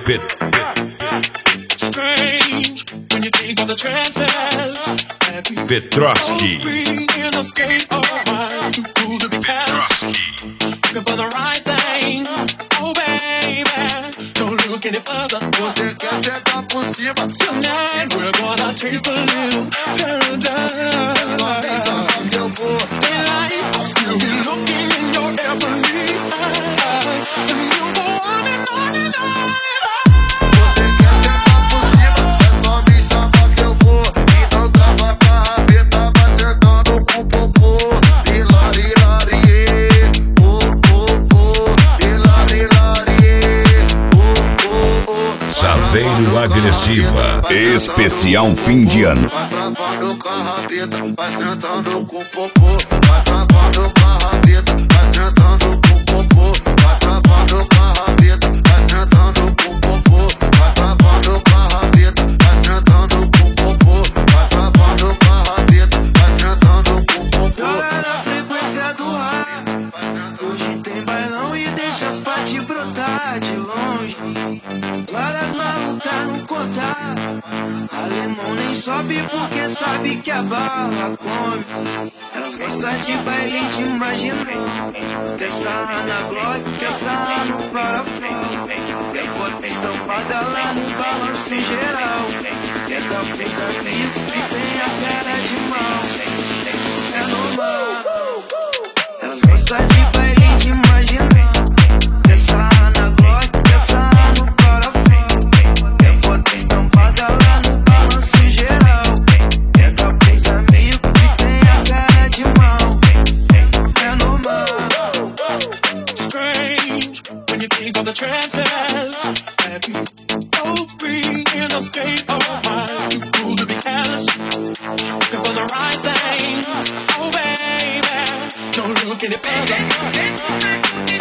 Petrosky. Você quer sentar por cima? Tonight we're gonna taste a little paradise. É só pensar que eu vou. Daylight, I'll still be looking in your ebony eyes. And you go on and on and on. Você quer sentar por cima? É só me chamar que eu vou. Então trava a carreta, vai sentando com o popô. Hilarilarie, hilarilarie, Saveiro Agressiva. Especial fim de ano. vai travando com a rabeta, vai sentando com o popô. Vai travando com a rabeta, vai sentando com o popô. Vai travando com a rabeta, vai sentando com o popô. Vai travando com a rabeta, vai sentando com o popô. Vai travando com a rabeta, vai sentando com o popô. Joga na frequência do ar. Hoje tem bailão e deixa as partes brotar de longe. Várias malucas não contar. Alemão nem sobe porque sabe que a bala come. Elas gostam de baile de imaginar. Quer sarrar na Glock, quer sarrar no parafuso. Quer foto estampada lá no balanço geral. Quer dar pros amigos que tem a cara de mal. É normal. Elas gostam de baile de imaginar. Quer sarrar na Glock, quer sarrar no parafuso. Quer foto estampada lá no balanço geral. Quer dar pros amigos que tem a cara de mal. É normal. Strange when you think of the chances that we both be in a state of mind. Too cool to be careless, looking for the right thing. Oh baby, don't look any further.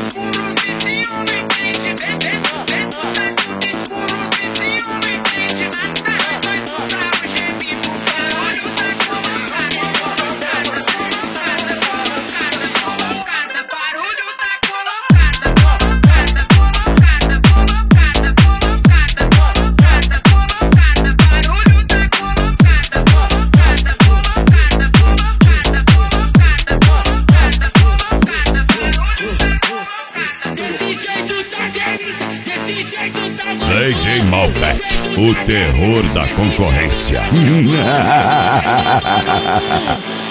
DJ Malbec, o terror da concorrência.